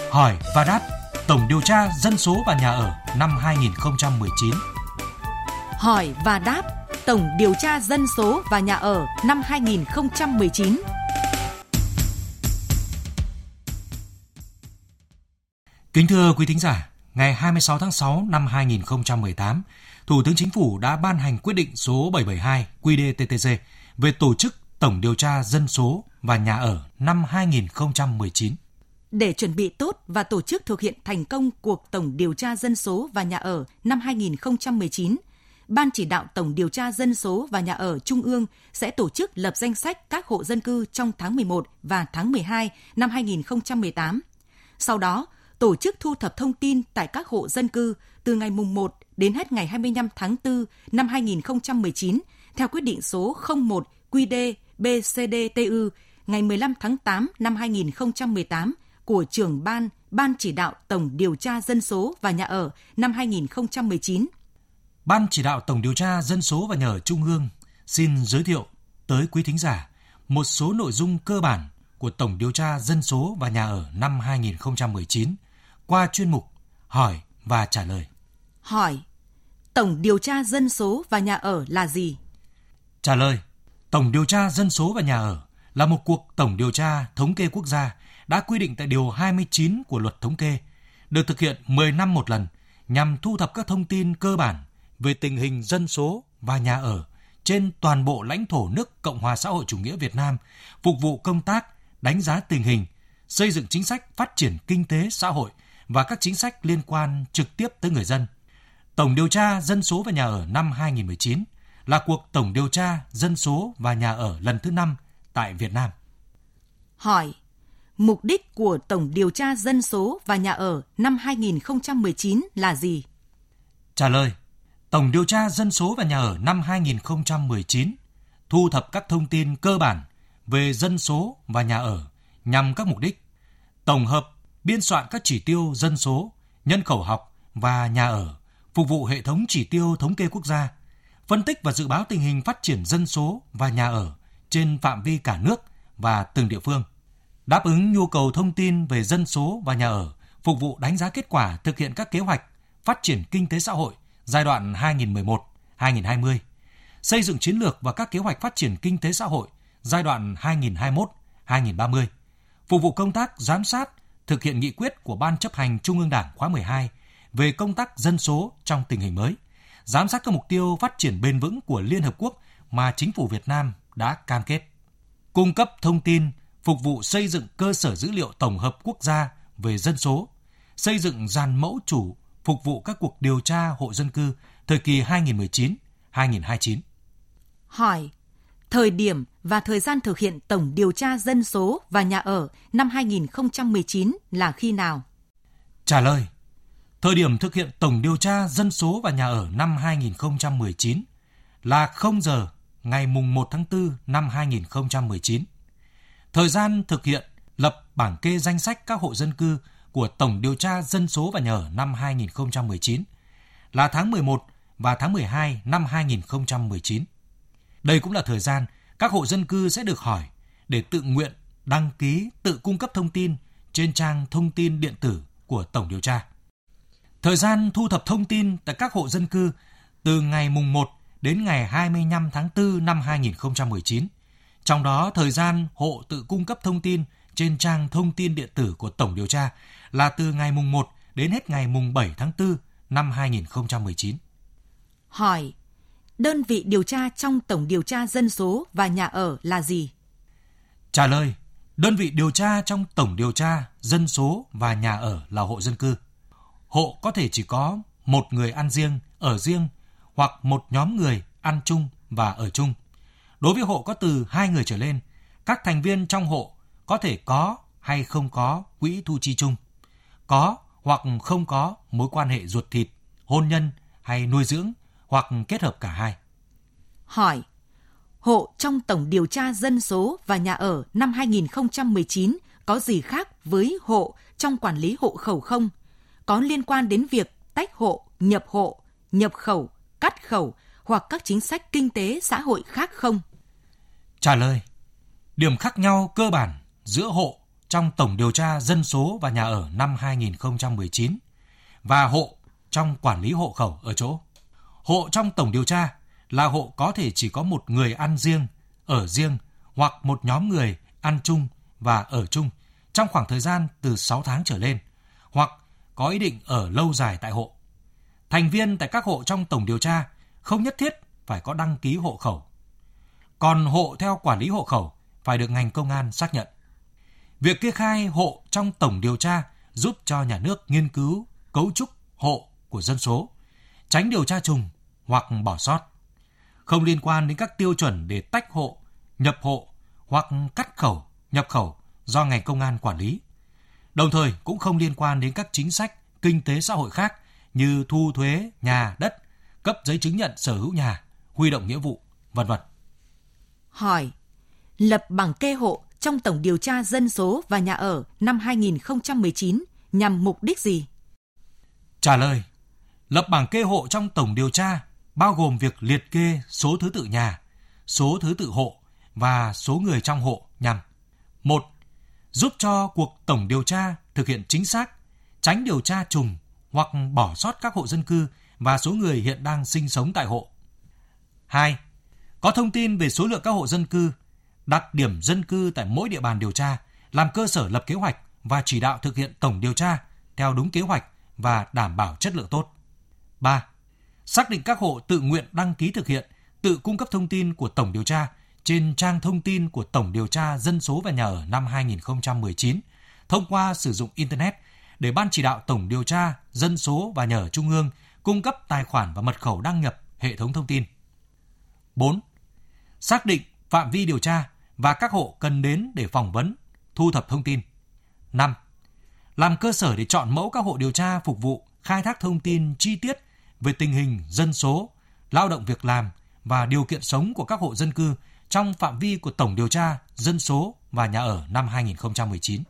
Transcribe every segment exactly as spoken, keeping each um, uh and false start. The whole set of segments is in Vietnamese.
Hỏi và đáp Tổng điều tra dân số và nhà ở năm hai nghìn không trăm mười chín. Hỏi và đáp Tổng điều tra dân số và nhà ở năm hai nghìn không trăm mười chín. Kính thưa quý thính giả, ngày hai mươi sáu tháng sáu năm hai nghìn không trăm mười tám, Thủ tướng Chính phủ đã ban hành quyết định số bảy trăm bảy mươi hai quy đê tê tê giê về tổ chức Tổng điều tra dân số và nhà ở năm hai nghìn không trăm mười chín. Để chuẩn bị tốt và tổ chức thực hiện thành công cuộc Tổng điều tra dân số và nhà ở năm hai nghìn không trăm mười chín, Ban chỉ đạo Tổng điều tra dân số và nhà ở Trung ương sẽ tổ chức lập danh sách các hộ dân cư trong tháng mười một và tháng mười hai năm hai nghìn không trăm mười tám. Sau đó, tổ chức thu thập thông tin tại các hộ dân cư từ ngày mùng một đến hết ngày hai mươi lăm tháng tư năm hai nghìn không trăm mười chín theo quyết định số không một quy đê bê xê đê tê ư ngày mười lăm tháng tám năm hai nghìn không trăm mười tám của trưởng ban Ban chỉ đạo Tổng điều tra dân số và nhà ở năm hai nghìn không trăm mười chín. Ban chỉ đạo Tổng điều tra dân số và nhà ở Trung ương xin giới thiệu tới quý thính giả một số nội dung cơ bản của Tổng điều tra dân số và nhà ở năm hai nghìn không trăm mười chín qua chuyên mục Hỏi và trả lời. Hỏi: Tổng điều tra dân số và nhà ở là gì? Trả lời: Tổng điều tra dân số và nhà ở là một cuộc tổng điều tra thống kê quốc gia đã quy định tại điều hai mươi chín của Luật Thống kê, được thực hiện mười năm một lần nhằm thu thập các thông tin cơ bản về tình hình dân số và nhà ở trên toàn bộ lãnh thổ nước Cộng hòa xã hội chủ nghĩa Việt Nam, phục vụ công tác đánh giá tình hình, xây dựng chính sách phát triển kinh tế xã hội và các chính sách liên quan trực tiếp tới người dân. Tổng điều tra dân số và nhà ở năm hai nghìn không trăm mười chín là cuộc tổng điều tra dân số và nhà ở lần thứ năm tại Việt Nam. Hỏi: Mục đích của Tổng điều tra dân số và nhà ở năm hai nghìn không trăm mười chín là gì? Trả lời: Tổng điều tra dân số và nhà ở năm hai nghìn không trăm mười chín thu thập các thông tin cơ bản về dân số và nhà ở nhằm các mục đích tổng hợp, biên soạn các chỉ tiêu dân số, nhân khẩu học và nhà ở, phục vụ hệ thống chỉ tiêu thống kê quốc gia, phân tích và dự báo tình hình phát triển dân số và nhà ở trên phạm vi cả nước và từng địa phương, đáp ứng nhu cầu thông tin về dân số và nhà ở, phục vụ đánh giá kết quả thực hiện các kế hoạch phát triển kinh tế xã hội giai đoạn hai nghìn không trăm mười một đến hai nghìn không trăm hai mươi, xây dựng chiến lược và các kế hoạch phát triển kinh tế xã hội giai đoạn hai nghìn không trăm hai mươi mốt đến hai nghìn không trăm ba mươi, phục vụ công tác giám sát thực hiện nghị quyết của Ban chấp hành Trung ương Đảng khóa mười hai về công tác dân số trong tình hình mới, giám sát các mục tiêu phát triển bền vững của Liên Hợp Quốc mà Chính phủ Việt Nam đã cam kết, cung cấp thông tin phục vụ xây dựng cơ sở dữ liệu tổng hợp quốc gia về dân số, xây dựng dàn mẫu chủ phục vụ các cuộc điều tra hộ dân cư thời kỳ hai nghìn không trăm mười chín đến hai nghìn không trăm hai mươi chín. Hỏi: Thời điểm và thời gian thực hiện Tổng điều tra dân số và nhà ở năm hai nghìn không trăm mười chín là khi nào? Trả lời: Thời điểm thực hiện Tổng điều tra dân số và nhà ở năm hai nghìn không trăm mười chín là không giờ ngày mùng một tháng tư năm hai nghìn không trăm mười chín. Thời gian thực hiện lập bảng kê danh sách các hộ dân cư của Tổng điều tra dân số và nhà ở năm hai nghìn không trăm mười chín là tháng mười một và tháng mười hai năm hai nghìn không trăm mười chín. Đây cũng là thời gian các hộ dân cư sẽ được hỏi để tự nguyện đăng ký tự cung cấp thông tin trên trang thông tin điện tử của Tổng điều tra. Thời gian thu thập thông tin tại các hộ dân cư từ ngày mùng một đến ngày hai mươi lăm tháng tư năm hai nghìn không trăm mười chín. Trong đó, thời gian hộ tự cung cấp thông tin trên trang thông tin điện tử của Tổng điều tra là từ ngày mùng một đến hết ngày mùng bảy tháng tư năm hai nghìn không trăm mười chín. Hỏi: Đơn vị điều tra trong Tổng điều tra dân số và nhà ở là gì? Trả lời: Đơn vị điều tra trong Tổng điều tra dân số và nhà ở là hộ dân cư. Hộ có thể chỉ có một người ăn riêng, ở riêng hoặc một nhóm người ăn chung và ở chung. Đối với hộ có từ hai người trở lên, các thành viên trong hộ có thể có hay không có quỹ thu chi chung, có hoặc không có mối quan hệ ruột thịt, hôn nhân hay nuôi dưỡng hoặc kết hợp cả hai. Hỏi: Hộ trong Tổng điều tra dân số và nhà ở năm hai nghìn không trăm mười chín có gì khác với hộ trong quản lý hộ khẩu không? Có liên quan đến việc tách hộ, nhập hộ, nhập khẩu, cắt khẩu hoặc các chính sách kinh tế xã hội khác không? Trả lời: Điểm khác nhau cơ bản giữa hộ trong tổng điều tra dân số và nhà ở năm hai nghìn không trăm mười chín và hộ trong quản lý hộ khẩu ở chỗ. Hộ trong tổng điều tra là hộ có thể chỉ có một người ăn riêng, ở riêng hoặc một nhóm người ăn chung và ở chung trong khoảng thời gian từ sáu tháng trở lên, hoặc có ý định ở lâu dài tại hộ. Thành viên tại các hộ trong tổng điều tra không nhất thiết phải có đăng ký hộ khẩu. Còn hộ theo quản lý hộ khẩu phải được ngành công an xác nhận. Việc kê khai hộ trong tổng điều tra giúp cho nhà nước nghiên cứu cấu trúc hộ của dân số, tránh điều tra trùng hoặc bỏ sót. Không liên quan đến các tiêu chuẩn để tách hộ, nhập hộ hoặc cắt khẩu, nhập khẩu do ngành công an quản lý. Đồng thời cũng không liên quan đến các chính sách kinh tế xã hội khác như thu thuế nhà, đất, cấp giấy chứng nhận sở hữu nhà, huy động nghĩa vụ, vân vân. Hỏi: lập bảng kê hộ trong tổng điều tra dân số và nhà ở năm hai nghìn không trăm mười chín nhằm mục đích gì? Trả lời: lập bảng kê hộ trong tổng điều tra bao gồm việc liệt kê số thứ tự nhà, số thứ tự hộ và số người trong hộ nhằm: một. Giúp cho cuộc tổng điều tra thực hiện chính xác, tránh điều tra trùng hoặc bỏ sót các hộ dân cư và số người hiện đang sinh sống tại hộ. hai. Có thông tin về số lượng các hộ dân cư, đặc điểm dân cư tại mỗi địa bàn điều tra, làm cơ sở lập kế hoạch và chỉ đạo thực hiện tổng điều tra theo đúng kế hoạch và đảm bảo chất lượng tốt. ba. Xác định các hộ tự nguyện đăng ký thực hiện, tự cung cấp thông tin của tổng điều tra trên trang thông tin của tổng điều tra dân số và nhà ở năm hai nghìn không trăm mười chín thông qua sử dụng Internet để Ban chỉ đạo tổng điều tra dân số và nhà ở Trung ương cung cấp tài khoản và mật khẩu đăng nhập hệ thống thông tin. bốn. Xác định phạm vi điều tra và các hộ cần đến để phỏng vấn, thu thập thông tin. năm. Làm cơ sở để chọn mẫu các hộ điều tra phục vụ khai thác thông tin chi tiết về tình hình dân số, lao động việc làm và điều kiện sống của các hộ dân cư trong phạm vi của tổng điều tra dân số và nhà ở năm hai nghìn không trăm mười chín.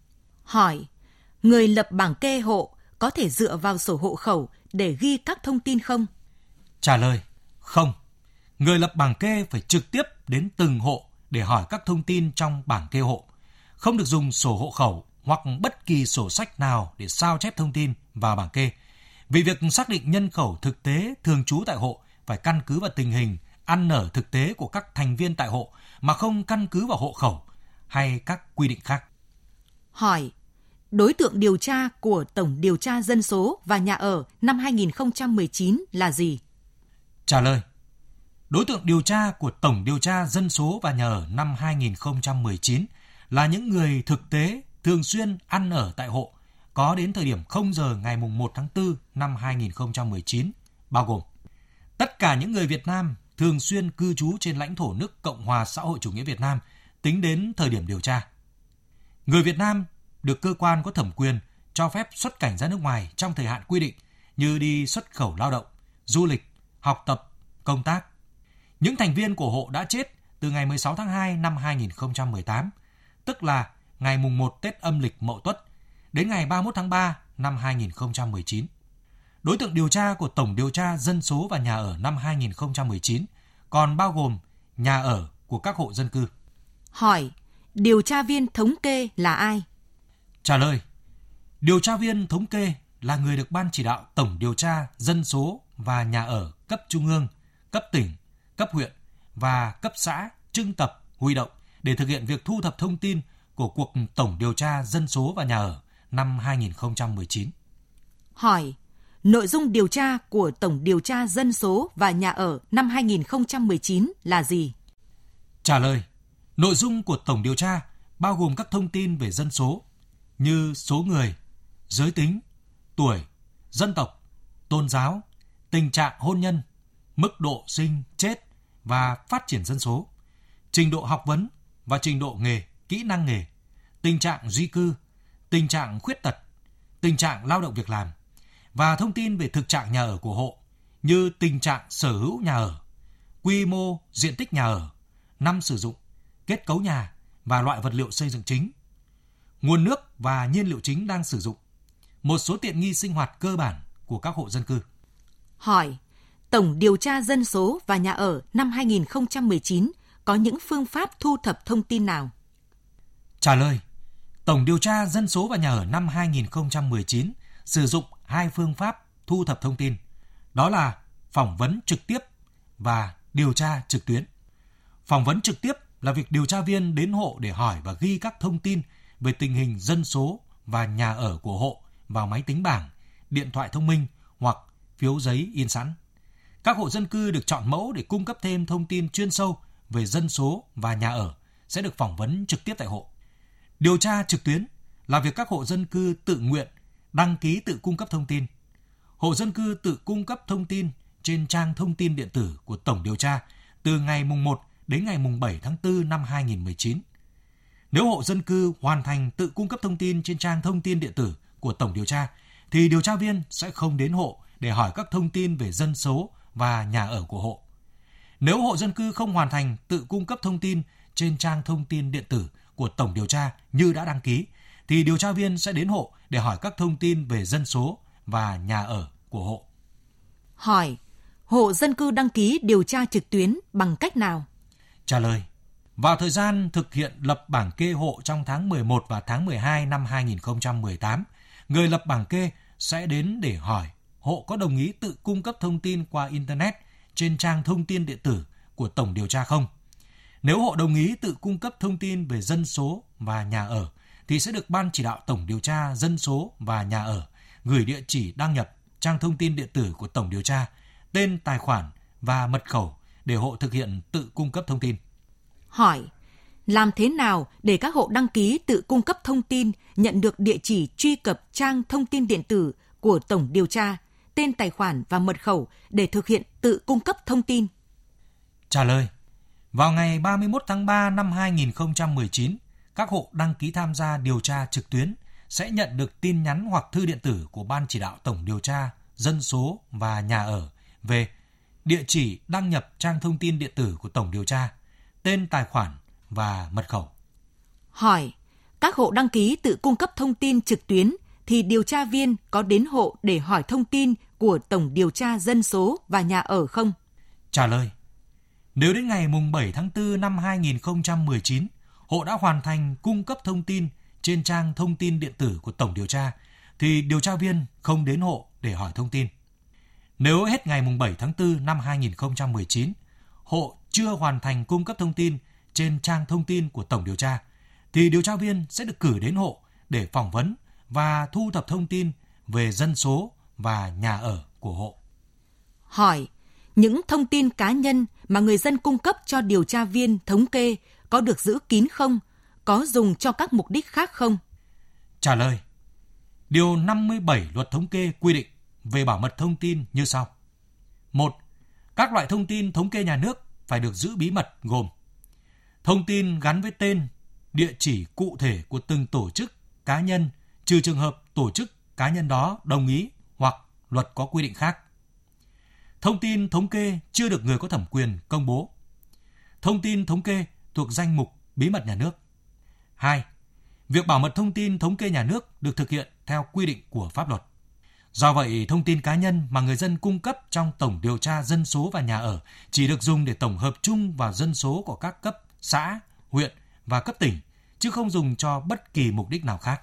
Hỏi: người lập bảng kê hộ có thể dựa vào sổ hộ khẩu để ghi các thông tin không? Trả lời: không. Người lập bảng kê phải trực tiếp đến từng hộ để hỏi các thông tin trong bảng kê hộ. Không được dùng sổ hộ khẩu hoặc bất kỳ sổ sách nào để sao chép thông tin vào bảng kê. Vì việc xác định nhân khẩu thực tế thường trú tại hộ phải căn cứ vào tình hình ăn ở thực tế của các thành viên tại hộ mà không căn cứ vào hộ khẩu hay các quy định khác. Hỏi: đối tượng điều tra của tổng điều tra dân số và nhà ở năm hai nghìn không trăm mười chín là gì? Trả lời: đối tượng điều tra của tổng điều tra dân số và nhà ở năm hai nghìn không trăm mười chín là những người thực tế thường xuyên ăn ở tại hộ có đến thời điểm không giờ ngày mùng một tháng tư năm hai nghìn không trăm mười chín, bao gồm tất cả những người Việt Nam thường xuyên cư trú trên lãnh thổ nước Cộng hòa xã hội chủ nghĩa Việt Nam tính đến thời điểm điều tra. Người Việt Nam được cơ quan có thẩm quyền cho phép xuất cảnh ra nước ngoài trong thời hạn quy định như đi xuất khẩu lao động, du lịch, học tập, công tác. Những thành viên của hộ đã chết từ ngày mười sáu tháng hai năm hai nghìn không trăm mười tám, tức là ngày mùng một Tết âm lịch Mậu Tuất, đến ngày ba mươi mốt tháng ba năm hai nghìn không trăm mười chín. Đối tượng điều tra của tổng điều tra dân số và nhà ở năm hai nghìn không trăm mười chín còn bao gồm nhà ở của các hộ dân cư. Hỏi: điều tra viên thống kê là ai? Trả lời: điều tra viên thống kê là người được Ban chỉ đạo tổng điều tra dân số và nhà ở cấp trung ương, cấp tỉnh, cấp huyện và cấp xã trưng tập, huy động để thực hiện việc thu thập thông tin của cuộc tổng điều tra dân số và nhà ở năm hai nghìn không trăm mười chín. Hỏi: nội dung điều tra của tổng điều tra dân số và nhà ở năm hai nghìn không trăm mười chín là gì? Trả lời: nội dung của tổng điều tra bao gồm các thông tin về dân số như số người, giới tính, tuổi, dân tộc, tôn giáo, tình trạng hôn nhân, mức độ sinh, chết và phát triển dân số, trình độ học vấn và trình độ nghề, kỹ năng nghề, tình trạng di cư, tình trạng khuyết tật, tình trạng lao động việc làm và thông tin về thực trạng nhà ở của hộ như tình trạng sở hữu nhà ở, quy mô, diện tích nhà ở, năm sử dụng, kết cấu nhà và loại vật liệu xây dựng chính, nguồn nước và nhiên liệu chính đang sử dụng, một số tiện nghi sinh hoạt cơ bản của các hộ dân cư. Hỏi: tổng điều tra dân số và nhà ở năm hai nghìn không trăm mười chín có những phương pháp thu thập thông tin nào? Trả lời: Tổng điều tra dân số và nhà ở năm hai nghìn không trăm mười chín sử dụng hai phương pháp thu thập thông tin, đó là phỏng vấn trực tiếp và điều tra trực tuyến. Phỏng vấn trực tiếp là việc điều tra viên đến hộ để hỏi và ghi các thông tin về tình hình dân số và nhà ở của hộ vào máy tính bảng, điện thoại thông minh hoặc phiếu giấy in sẵn. Các hộ dân cư được chọn mẫu để cung cấp thêm thông tin chuyên sâu về dân số và nhà ở sẽ được phỏng vấn trực tiếp tại hộ. Điều tra trực tuyến là việc các hộ dân cư tự nguyện đăng ký tự cung cấp thông tin. Hộ dân cư tự cung cấp thông tin trên trang thông tin điện tử của Tổng điều tra từ ngày mùng một đến ngày mùng bảy tháng tư năm hai nghìn không trăm mười chín. Nếu hộ dân cư hoàn thành tự cung cấp thông tin trên trang thông tin điện tử của Tổng điều tra, thì điều tra viên sẽ không đến hộ để hỏi các thông tin về dân số và nhà ở của hộ. Nếu hộ dân cư không hoàn thành tự cung cấp thông tin trên trang thông tin điện tử của Tổng điều tra như đã đăng ký, thì điều tra viên sẽ đến hộ để hỏi các thông tin về dân số và nhà ở của hộ. Hỏi: hộ dân cư đăng ký điều tra trực tuyến bằng cách nào? Trả lời: vào thời gian thực hiện lập bảng kê hộ trong tháng mười một và tháng mười hai năm hai nghìn không trăm mười tám, người lập bảng kê sẽ đến để hỏi hộ có đồng ý tự cung cấp thông tin qua Internet trên trang thông tin điện tử của Tổng điều tra không. Nếu hộ đồng ý tự cung cấp thông tin về dân số và nhà ở, thì sẽ được Ban chỉ đạo Tổng điều tra dân số và nhà ở gửi địa chỉ đăng nhập trang thông tin điện tử của Tổng điều tra, tên tài khoản và mật khẩu để hộ thực hiện tự cung cấp thông tin. Hỏi: làm thế nào để các hộ đăng ký tự cung cấp thông tin nhận được địa chỉ truy cập trang thông tin điện tử của Tổng điều tra, tên tài khoản và mật khẩu để thực hiện tự cung cấp thông tin? Trả lời: vào ngày ba mươi mốt tháng ba năm hai nghìn không trăm mười chín, các hộ đăng ký tham gia điều tra trực tuyến sẽ nhận được tin nhắn hoặc thư điện tử của Ban chỉ đạo Tổng điều tra dân số và nhà ở về địa chỉ đăng nhập trang thông tin điện tử của Tổng điều tra, tên tài khoản và mật khẩu. Hỏi: các hộ đăng ký tự cung cấp thông tin trực tuyến thì điều tra viên có đến hộ để hỏi thông tin của Tổng điều tra dân số và nhà ở không? Trả lời: nếu đến ngày mùng bảy tháng tư năm hai nghìn không trăm mười chín, hộ đã hoàn thành cung cấp thông tin trên trang thông tin điện tử của Tổng điều tra, thì điều tra viên không đến hộ để hỏi thông tin. Nếu hết ngày mùng bảy tháng tư năm hai nghìn không trăm mười chín, hộ chưa hoàn thành cung cấp thông tin trên trang thông tin của Tổng điều tra, thì điều tra viên sẽ được cử đến hộ để phỏng vấn và thu thập thông tin về dân số và nhà ở của hộ. Hỏi: những thông tin cá nhân mà người dân cung cấp cho điều tra viên thống kê có được giữ kín không? Có dùng cho các mục đích khác không? Trả lời: Điều năm mươi bảy Luật Thống kê quy định về bảo mật thông tin như sau. một. Các loại thông tin thống kê nhà nước phải được giữ bí mật gồm: thông tin gắn với tên, địa chỉ cụ thể của từng tổ chức, cá nhân, trừ trường hợp tổ chức, cá nhân đó đồng ý hoặc luật có quy định khác. Thông tin thống kê chưa được người có thẩm quyền công bố. Thông tin thống kê thuộc danh mục bí mật nhà nước. hai. Việc bảo mật thông tin thống kê nhà nước được thực hiện theo quy định của pháp luật. Do vậy, thông tin cá nhân mà người dân cung cấp trong Tổng điều tra dân số và nhà ở chỉ được dùng để tổng hợp chung vào dân số của các cấp xã, huyện và cấp tỉnh, chứ không dùng cho bất kỳ mục đích nào khác.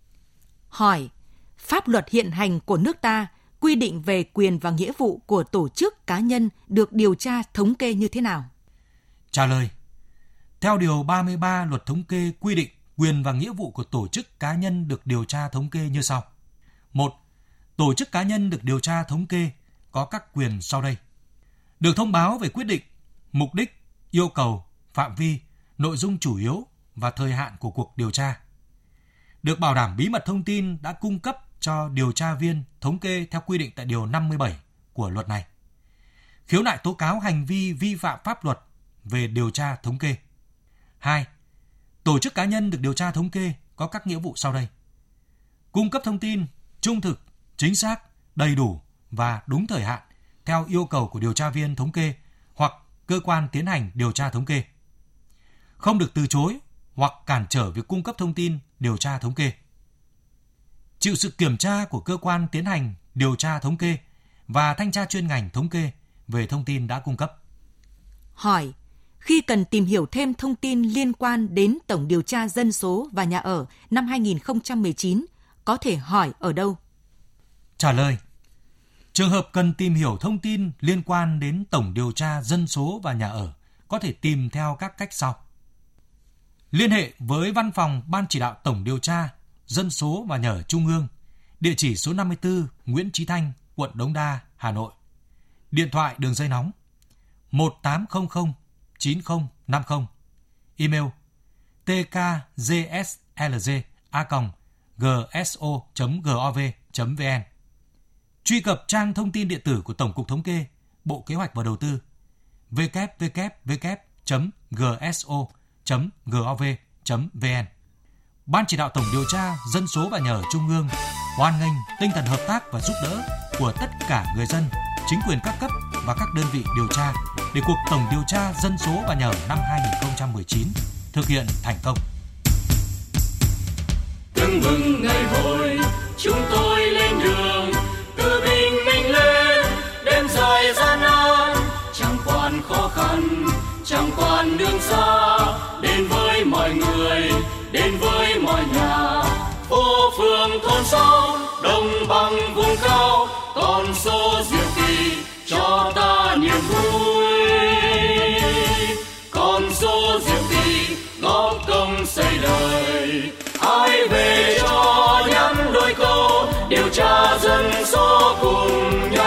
Hỏi: pháp luật hiện hành của nước ta quy định về quyền và nghĩa vụ của tổ chức cá nhân được điều tra thống kê như thế nào? Trả lời: theo Điều ba mươi ba Luật Thống kê quy định quyền và nghĩa vụ của tổ chức cá nhân được điều tra thống kê như sau. một. Tổ chức cá nhân được điều tra thống kê có các quyền sau đây. Được thông báo về quyết định, mục đích, yêu cầu, phạm vi, nội dung chủ yếu và thời hạn của cuộc điều tra. Được bảo đảm bí mật thông tin đã cung cấp cho điều tra viên thống kê theo quy định tại Điều năm mươi bảy của luật này. Khiếu nại tố cáo hành vi vi phạm pháp luật về điều tra thống kê. hai. Tổ chức cá nhân được điều tra thống kê có các nghĩa vụ sau đây. Cung cấp thông tin trung thực, chính xác, đầy đủ và đúng thời hạn theo yêu cầu của điều tra viên thống kê hoặc cơ quan tiến hành điều tra thống kê. Không được từ chối hoặc cản trở việc cung cấp thông tin điều tra thống kê. Chịu sự kiểm tra của cơ quan tiến hành điều tra thống kê và thanh tra chuyên ngành thống kê về thông tin đã cung cấp. Hỏi: Khi cần tìm hiểu thêm thông tin liên quan đến tổng điều tra dân số và nhà ở năm hai nghìn không trăm mười chín, có thể hỏi ở đâu? Trả lời: trường hợp cần tìm hiểu thông tin liên quan đến tổng điều tra dân số và nhà ở, có thể tìm theo các cách sau. Liên hệ với Văn phòng Ban Chỉ đạo Tổng điều tra Dân số và Nhà ở Trung ương, địa chỉ số năm mươi tư Nguyễn Chí Thanh, quận Đống Đa, Hà Nội. Điện thoại đường dây nóng một tám không không chín không năm không. Email t k g s l g a còng g s o chấm gov chấm v n. Truy cập trang thông tin điện tử của Tổng cục Thống kê, Bộ Kế hoạch và Đầu tư w w w chấm g s o chấm gov chấm v n. Ban Chỉ đạo Tổng điều tra Dân số và Nhà ở Trung ương hoan nghênh tinh thần hợp tác và giúp đỡ của tất cả người dân, chính quyền các cấp và các đơn vị điều tra để cuộc tổng điều tra dân số và nhà ở năm hai nghìn không trăm mười chín thực hiện thành công. Tưng bừng ngày hội, chúng tôi lên đường, từ bình minh lên, đêm dài gian nan, chẳng quản khó khăn, chẳng quản đường xa, đến với mọi người, đến với mọi nhà, phố phường thôn xóm, đồng bằng vùng cao, con số diệu kỳ cho ta niềm vui, con số diệu kỳ góp công xây đời, hãy về cho nhắn đôi câu điều tra dân số cùng nhau.